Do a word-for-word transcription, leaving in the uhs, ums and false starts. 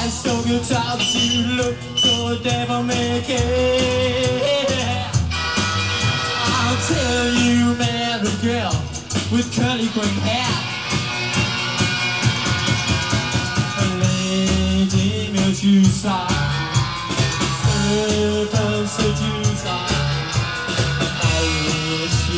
so good times, you look so devil may care. I'll tell you, man, a girl with curly green hair. A lady, milk you saw.